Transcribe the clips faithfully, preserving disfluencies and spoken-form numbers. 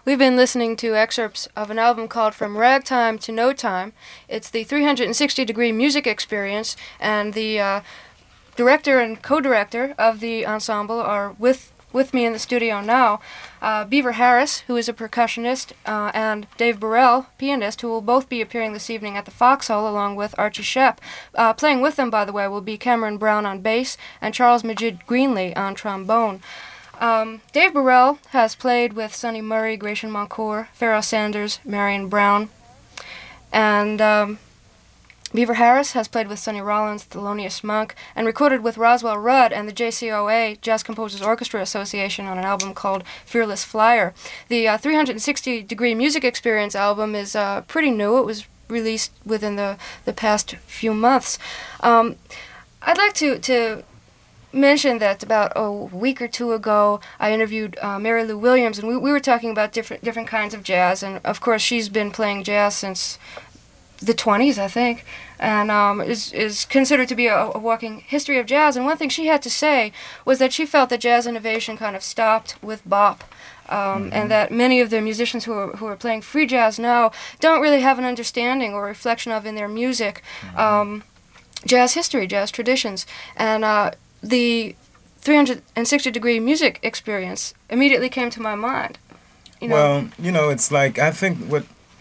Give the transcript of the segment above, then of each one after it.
We've been listening to excerpts of an album called From Ragtime to No Time. It's the three hundred sixty degree music experience, and the uh, director and co-director of the ensemble are with with me in the studio now. Uh, Beaver Harris, who is a percussionist, uh, and Dave Burrell, pianist, who will both be appearing this evening at the Foxhole along with Archie Shepp. Uh, playing with them, by the way, will be Cameron Brown on bass and Charles Majid Greenlee on trombone. Um, Dave Burrell has played with Sonny Murray, Gratian Moncourt, Pharoah Sanders, Marion Brown, and um, Beaver Harris has played with Sonny Rollins, Thelonious Monk, and recorded with Roswell Rudd and the J C O A, Jazz Composers Orchestra Association, on an album called Fearless Flyer. The uh, three hundred sixty degree Music Experience album is uh, pretty new. It was released within the, the past few months. Um, I'd like to, to mention that about a week or two ago, I interviewed uh, Mary Lou Williams, and we, we were talking about different different kinds of jazz, and of course she's been playing jazz since the twenties, I think, and um, is is considered to be a, a walking history of jazz. And one thing she had to say was that she felt that jazz innovation kind of stopped with bop, um, mm-hmm. and that many of the musicians who are who are playing free jazz now don't really have an understanding or reflection of in their music mm-hmm. um, jazz history, jazz traditions, and uh, the three hundred sixty degree music experience immediately came to my mind. You know? Well, you know, it's like I think what.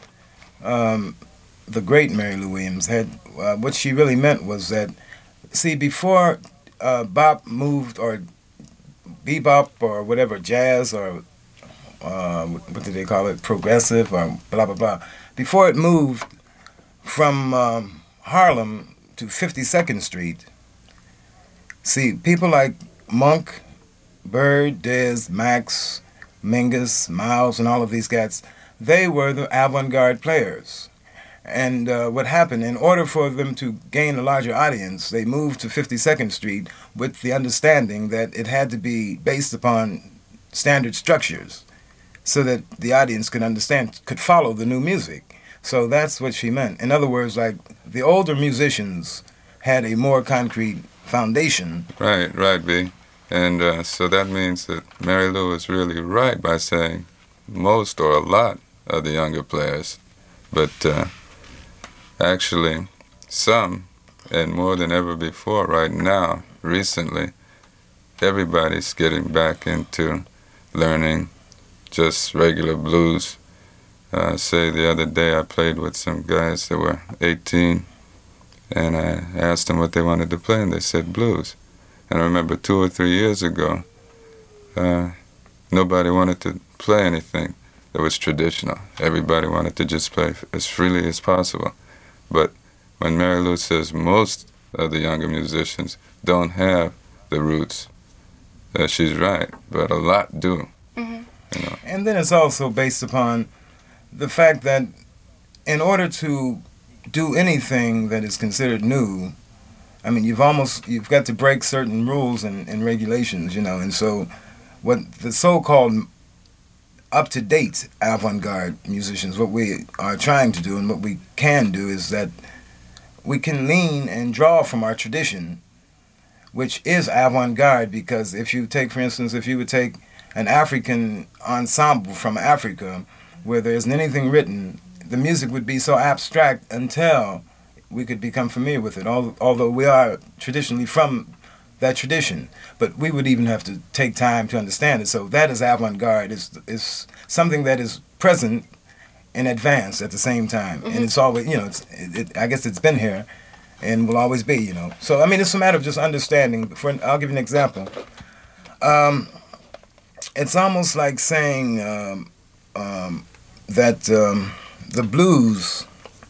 Um, the great Mary Lou Williams had, uh, what she really meant was that, see, before uh, bop moved, or bebop, or whatever, jazz, or uh, what do they call it, progressive, or blah, blah, blah, before it moved from um, Harlem to fifty-second Street, see, people like Monk, Bird, Dez, Max, Mingus, Miles, and all of these guys, they were the avant-garde players. And uh, what happened, in order for them to gain a larger audience, they moved to fifty-second Street with the understanding that it had to be based upon standard structures so that the audience could understand, could follow the new music. So that's what she meant. In other words, like, the older musicians had a more concrete foundation. Right, right, B. And uh, so that means that Mary Lou is really right by saying most or a lot of the younger players, but uh, actually, some, and more than ever before right now, recently, everybody's getting back into learning just regular blues. Uh, say the other day I played with some guys that were eighteen, and I asked them what they wanted to play, and they said blues. And I remember two or three years ago, uh, nobody wanted to play anything that was traditional. Everybody wanted to just play as freely as possible. But when Mary Lou says most of the younger musicians don't have the roots, uh, she's right, but a lot do. Mm-hmm. You know? And then it's also based upon the fact that in order to do anything that is considered new, I mean, you've almost, you've got to break certain rules and, and regulations, you know, and so what the so-called up-to-date avant-garde musicians, what we are trying to do and what we can do is that we can lean and draw from our tradition, which is avant-garde, because if you take, for instance, if you would take an African ensemble from Africa where there isn't anything written, the music would be so abstract until we could become familiar with it, although we are traditionally from that tradition, but we would even have to take time to understand it. So that is avant-garde. It's, it's something that is present in advance at the same time, mm-hmm. and it's always, you know, it's, it, it, I guess it's been here and will always be, you know. So, I mean, it's a matter of just understanding. For, I'll give you an example. Um, it's almost like saying um, um, that um, the blues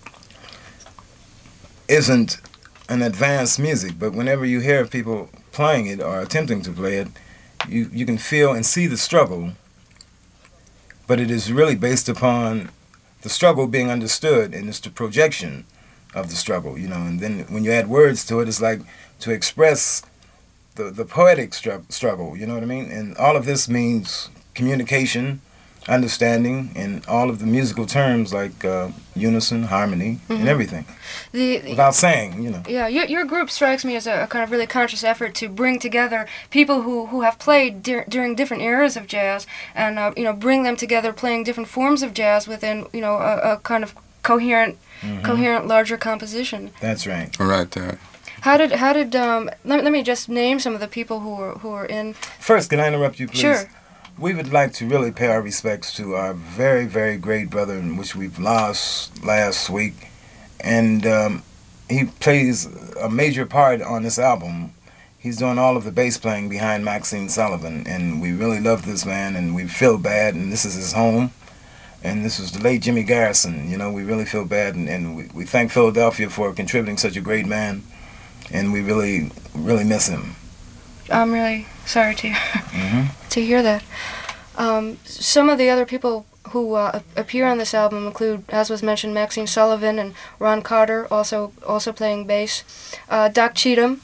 isn't an advanced music, but whenever you hear people playing it or attempting to play it, you, you can feel and see the struggle, but it is really based upon the struggle being understood, and it's the projection of the struggle, you know, and then when you add words to it, it's like to express the, the poetic stru- struggle, you know what I mean? And all of this means communication, understanding in all of the musical terms like uh, unison, harmony, mm-hmm. and everything. The, the, Without saying, you know. Yeah, your, your group strikes me as a, a kind of really conscious effort to bring together people who, who have played dir- during different eras of jazz, and uh, you know, bring them together playing different forms of jazz within, you know, a, a kind of coherent, mm-hmm. coherent larger composition. That's right. Right there. How did how did um? Let, let me just name some of the people who were who were in. First, can I interrupt you, please? Sure. We would like to really pay our respects to our very, very great brother, in which we've lost last week. And um, he plays a major part on this album. He's doing all of the bass playing behind Maxine Sullivan. And we really love this man, and we feel bad, and this is his home. And this was the late Jimmy Garrison. You know, we really feel bad, and, and we, we thank Philadelphia for contributing such a great man. And we really, really miss him. I'm really sorry to mm-hmm. to hear that. Um, some of the other people who uh, appear on this album include, as was mentioned, Maxine Sullivan and Ron Carter, also also playing bass. Uh, Doc Cheatham,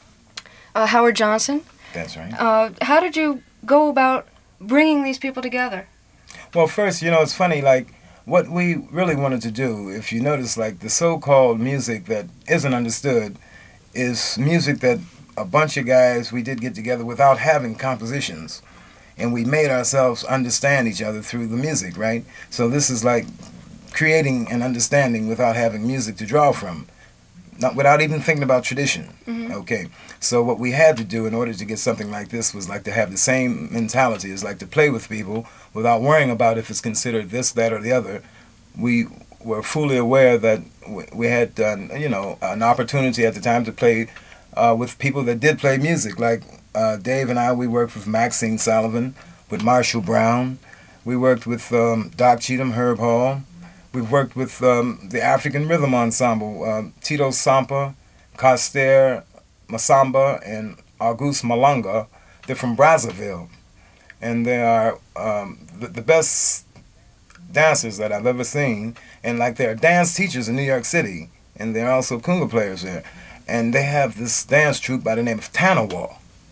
uh, Howard Johnson. That's right. Uh, how did you go about bringing these people together? Well, first, you know, it's funny, like, what we really wanted to do, if you notice, like, the so-called music that isn't understood is music that a bunch of guys, we did get together without having compositions, and we made ourselves understand each other through the music, right? So this is like creating an understanding without having music to draw from, not without even thinking about tradition. Mm-hmm. Okay, so what we had to do in order to get something like this was like to have the same mentality, is like to play with people without worrying about if it's considered this, that, or the other. We were fully aware that we had, uh, you know, an opportunity at the time to play Uh, with people that did play music, like uh, Dave and I. We worked with Maxine Sullivan, with Marshall Brown. We worked with um, Doc Cheatham, Herb Hall. We've worked with um, the African Rhythm Ensemble, uh, Tito Sampa, Coster Masamba, and Auguste Malanga. They're from Brazzaville, and they are um, the, the best dancers that I've ever seen. And like they're dance teachers in New York City, and they're also conga players there. And they have this dance troupe by the name of Tanawal.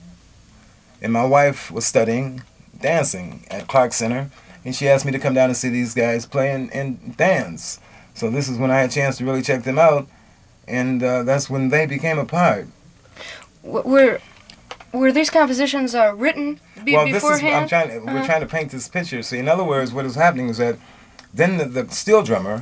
And my wife was studying dancing at Clark Center, and she asked me to come down and see these guys play and, and dance. So this is when I had a chance to really check them out, and uh, that's when they became a part. Were were these compositions uh, written be- well, beforehand? This is, I'm trying, uh-huh. We're trying to paint this picture. See, in other words, what is happening is that then the, the steel drummer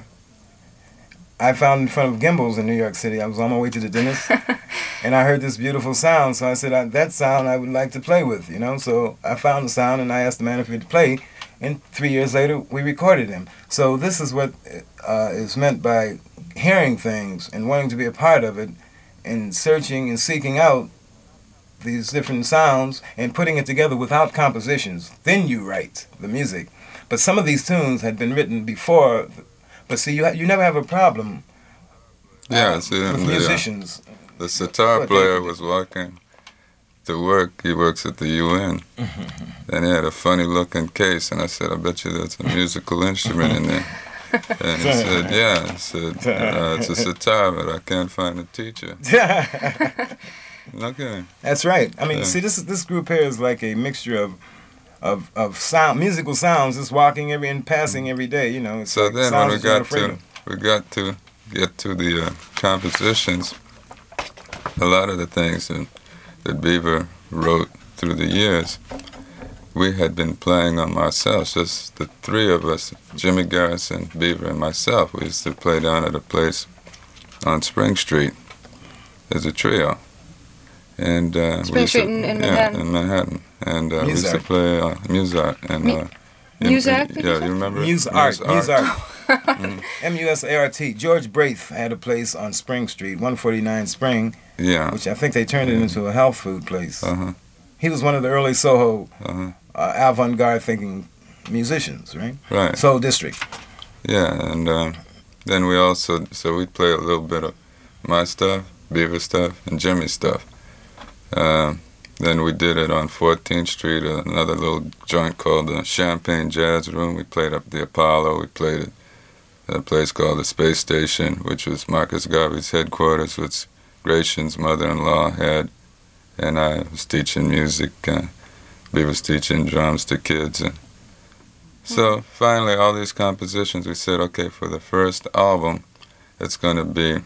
I found in front of Gimbals in New York City. I was on my way to the dentist, and I heard this beautiful sound. So I said, I, that sound I would like to play with, you know. So I found the sound, and I asked the man if he would play. And three years later, we recorded him. So this is what uh, is meant by hearing things and wanting to be a part of it, and searching and seeking out these different sounds and putting it together without compositions. Then you write the music. But some of these tunes had been written before. But see, you ha- you never have a problem uh, yeah, see, with the, musicians. Uh, the sitar player was walking to work. He works at the U N. And he had a funny-looking case. And I said, I bet you that's a musical instrument in there. And he said, yeah. I said, uh, it's a sitar, but I can't find a teacher. Okay. That's right. I mean, yeah. see, this this group here is like a mixture of of of sound, musical sounds, just walking every and passing every day. You know. It's so like then when we got to of. we got to get to the uh, compositions, a lot of the things that, that Beaver wrote through the years, we had been playing them ourselves. Just the three of us, Jimmy Garrison, Beaver, and myself. We used to play down at a place on Spring Street as a trio. And uh, Spring Street in, in yeah, Manhattan. in Manhattan. And uh, we used to play uh, Muzart. And, uh, Muzart? in, yeah, you remember? Muzart. Muzart. mm-hmm. M U S A R T. George Braith had a place on Spring Street, one forty-nine Spring, yeah. which I think they turned it into a health food place. Uh-huh. He was one of the early Soho uh-huh. uh, avant-garde thinking musicians, right? Right. Soho District. Yeah, and uh, then we also, so we'd play a little bit of my stuff, Beaver stuff, and Jimmy's stuff. Uh, then we did it on fourteenth Street, uh, another little joint called the Champagne Jazz Room. We played up the Apollo. We played it at a place called the Space Station, which was Marcus Garvey's headquarters, which Gratian's mother-in-law had. And I was teaching music. Uh, we was teaching drums to kids. And, So finally, all these compositions, we said, okay, for the first album, it's going to be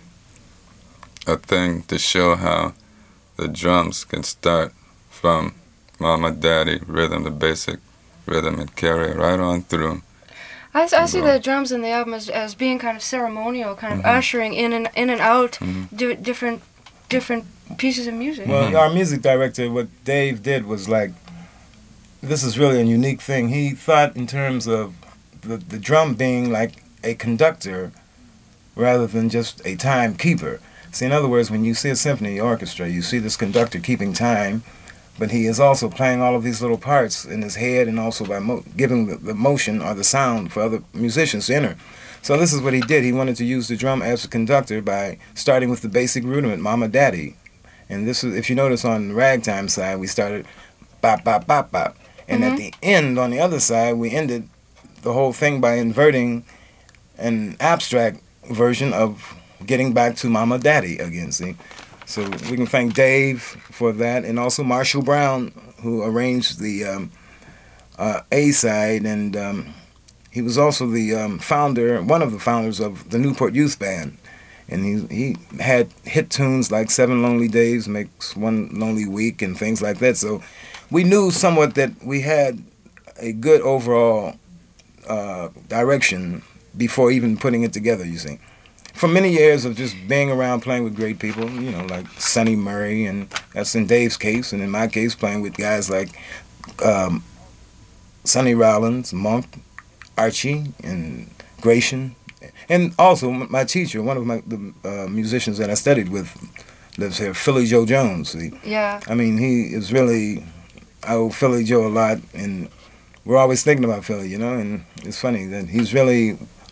a thing to show how the drums can start from Mama Daddy rhythm, the basic rhythm, and carry it right on through. I, I see the drums in the album as, as being kind of ceremonial, kind of mm-hmm. ushering in and in and out mm-hmm. di- different different pieces of music. Well, mm-hmm. our music director, what Dave did was like, this is really a unique thing. He thought in terms of the, the drum being like a conductor rather than just a timekeeper. See, in other words, when you see a symphony orchestra, you see this conductor keeping time, but he is also playing all of these little parts in his head and also by mo- giving the, the motion or the sound for other musicians to enter. So this is what he did. He wanted to use the drum as a conductor by starting with the basic rudiment, Mama Daddy. And this is, if you notice on the ragtime side, we started bop, bop, bop, bop. And mm-hmm. at the end, on the other side, we ended the whole thing by inverting an abstract version of getting back to Mama Daddy again, see? So we can thank Dave for that, and also Marshall Brown, who arranged the um, uh, A side, and um, he was also the um, founder, one of the founders of the Newport Youth Band, and he he had hit tunes like Seven Lonely Days Makes One Lonely Week and things like that. So we knew somewhat that we had a good overall uh, direction before even putting it together, you see. For many years of just being around playing with great people, you know, like Sonny Murray, and that's in Dave's case, and in my case, playing with guys like um, Sonny Rollins, Monk, Archie, and Gratian, and also my teacher, one of my the uh, musicians that I studied with, lives here, Philly Joe Jones. See? Yeah. I mean, he is really, I owe Philly Joe a lot, and we're always thinking about Philly, you know, and it's funny that he's really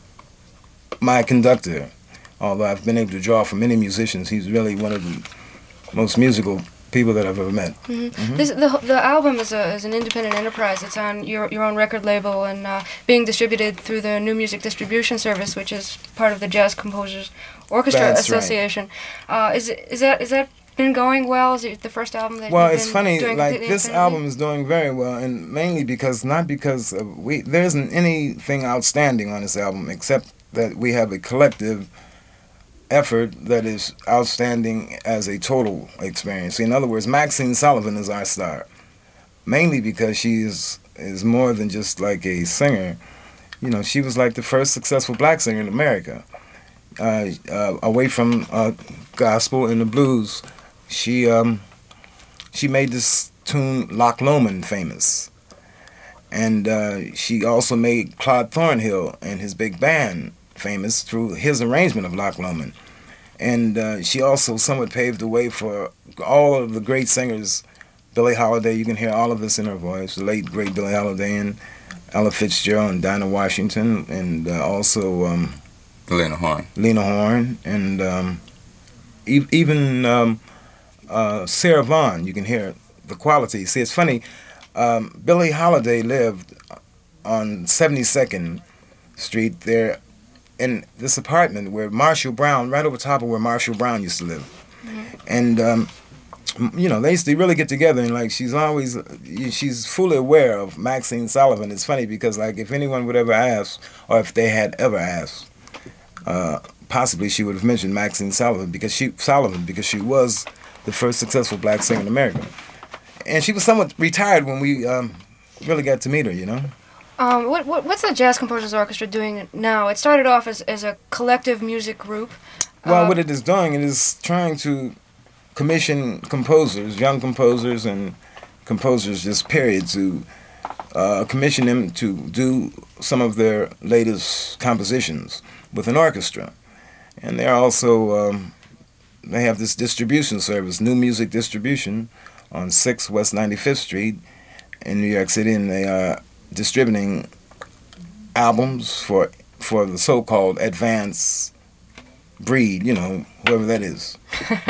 my conductor. Although I've been able to draw from many musicians, he's really one of the most musical people that I've ever met. Mm-hmm. Mm-hmm. This, the the album is a is an independent enterprise. It's on your your own record label and uh, being distributed through the New Music Distribution Service, which is part of the Jazz Composers Orchestra That's Association. Right. Uh, is it, is that is that been going well? Is it the first album that? Well, you've it's been funny. doing Like this album is doing very well, and mainly because not because of we there isn't anything outstanding on this album except that we have a collective effort that is outstanding as a total experience. In other words, Maxine Sullivan is our star, mainly because she is, is more than just like a singer. You know, she was like the first successful black singer in America. Uh, uh, away from uh, gospel and the blues, she um, she made this tune Loch Lomond famous. And uh, she also made Claude Thornhill and his big band famous through his arrangement of Loch Lomond. And uh, she also somewhat paved the way for all of the great singers. Billie Holiday, you can hear all of this in her voice, the late great Billie Holiday and Ella Fitzgerald and Dinah Washington, and uh, also um, Lena Horne. Lena Horne, and um, e- even um, uh, Sarah Vaughan, you can hear the quality. See, it's funny, um, Billie Holiday lived on seventy-second Street there in this apartment where Marshall Brown, right over top of where Marshall Brown used to live. Mm-hmm. And, um, you know, they used to really get together, and, like, she's always, she's fully aware of Maxine Sullivan. It's funny because, like, if anyone would ever ask, or if they had ever asked, uh, possibly she would have mentioned Maxine Sullivan because she, Sullivan, because she was the first successful black singer in America. And she was somewhat retired when we um, really got to meet her, you know? Um, what, what what's the Jazz Composers Orchestra doing now? It started off as, as a collective music group. Well, uh, what it is doing, it is trying to commission composers, young composers and composers just period, to uh, commission them to do some of their latest compositions with an orchestra. And they're also, um, they have this distribution service, New Music Distribution, on six West ninety-fifth Street in New York City, and they are distributing albums for for the so-called advanced breed, you know, whoever that is.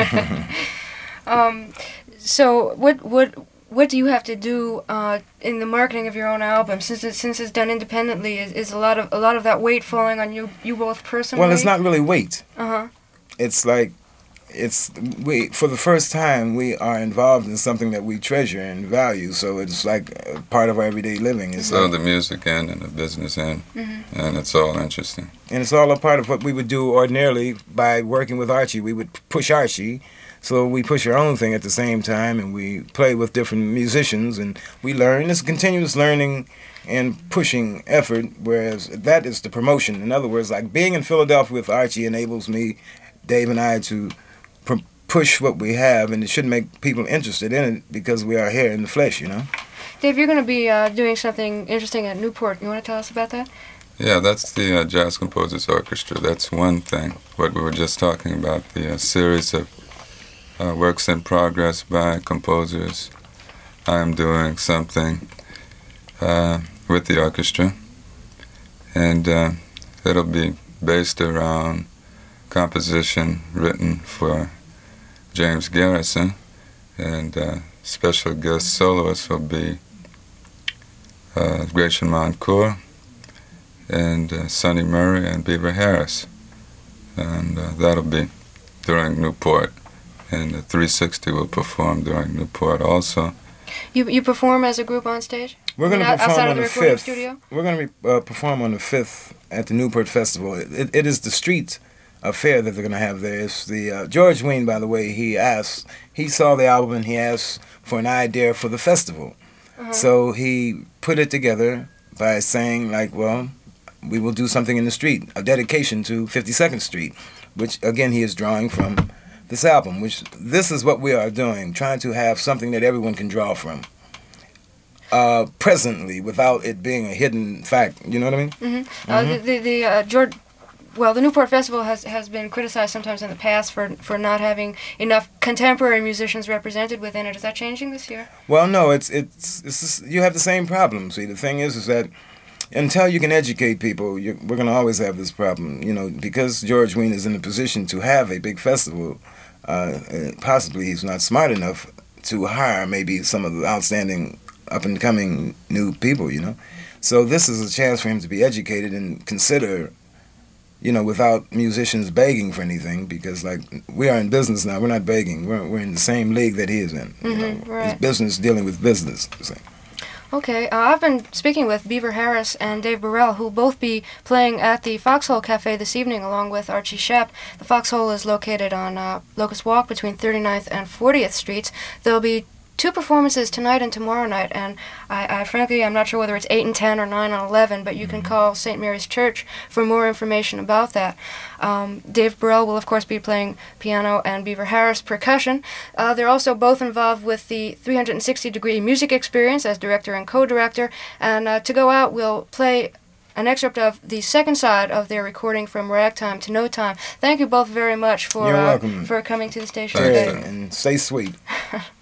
um, so what what what do you have to do uh, in the marketing of your own album, since it, since it's done independently? Is, is a lot of a lot of that weight falling on you you both personally? Well, it's not really weight. Uh huh. It's like it's we for the first time we are involved in something that we treasure and value. So it's like a part of our everyday living. It's So like, the music end and the business end, Mm-hmm. and it's all interesting. and it's all a part of what we would do ordinarily by working with Archie. We would push Archie, so we push our own thing at the same time, and we play with different musicians, and we learn. It's a continuous learning and pushing effort, whereas that is the promotion. In other words, like being in Philadelphia with Archie enables me, Dave and I, to pr- push what we have, and it should make people interested in it because we are here in the flesh, you know? Dave, you're going to be uh, doing something interesting at Newport. You want to tell us about that? Yeah, that's the uh, Jazz Composers Orchestra. That's one thing. What we were just talking about, the uh, series of uh, works in progress by composers. I'm doing something uh, with the orchestra, and uh, it'll be based around composition written for James Garrison, and uh, special guest soloists will be uh, Gratian Moncourt and uh, Sonny Murray and Beaver Harris, and uh, that'll be during Newport, and the three sixty will perform during Newport also. You you perform as a group on stage? We're going to Out- perform outside on of the the recording fifth. studio? We're going to uh, perform on the fifth at the Newport Festival. It, it, it is the street affair that they're going to have there. It's the uh, George Wein, by the way. He asked. He saw the album and he asked for an idea for the festival. Uh-huh. So he put it together by saying, like, well, we will do something in the street, a dedication to fifty-second Street, which again he is drawing from this album. Which this is what we are doing, trying to have something that everyone can draw from. Uh, presently, without it being a hidden fact, you know what I mean? Mm-hmm. Uh, the the, the uh, George, well, the Newport Festival has, has been criticized sometimes in the past for for not having enough contemporary musicians represented within it. Is that changing this year? Well, no, it's it's it's just, you have the same problem. See, the thing is, is that until you can educate people, you're, we're going to always have this problem. You know, because George Wein is in a position to have a big festival. Uh, possibly he's not smart enough to hire maybe some of the outstanding up and coming new people, you know. So this is a chance for him to be educated and consider, you know, without musicians begging for anything, because like we are in business now, we're not begging. We're we're in the same league that he is in. You Mhm, know, right. it's business dealing with business. You see. Okay, uh, I've been speaking with Beaver Harris and Dave Burrell, who will both be playing at the Foxhole Cafe this evening, along with Archie Shepp. The Foxhole is located on uh, Locust Walk between thirty-ninth and fortieth Streets. There'll be two performances tonight and tomorrow night, and I, I frankly, I'm not sure whether it's eight and ten or nine and eleven, but you can call Saint Mary's Church for more information about that. Um, Dave Burrell will, of course, be playing piano and Beaver Harris percussion. Uh, they're also both involved with the three sixty degree music experience as director and co-director, and uh, to go out, we'll play an excerpt of the second side of their recording From Ragtime to No Time. Thank you both very much for You're uh, welcome. for coming to the station Thanks, today. sir. And stay sweet.